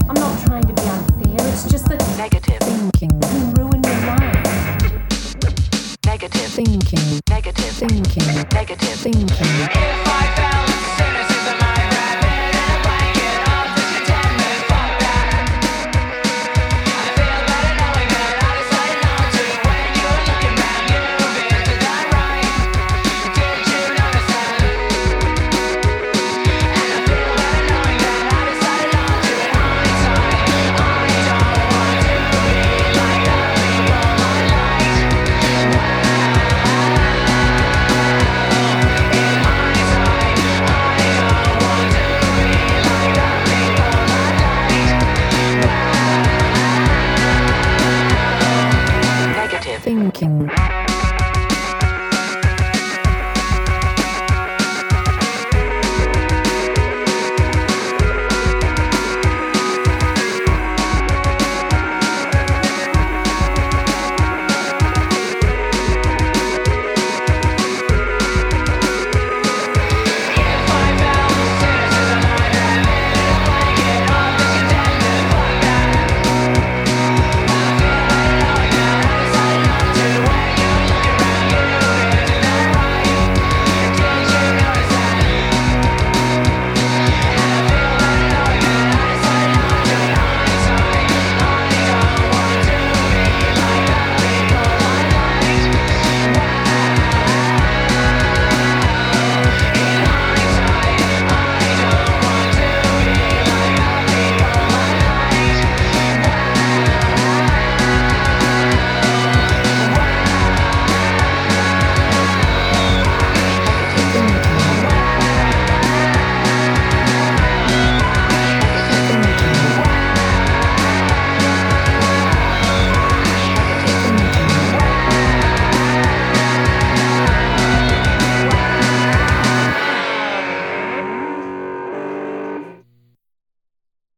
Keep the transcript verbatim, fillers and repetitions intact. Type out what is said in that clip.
I'm not trying to be unfair, it's just that negative thinking can ruin your life. negative thinking negative thinking negative thinking If I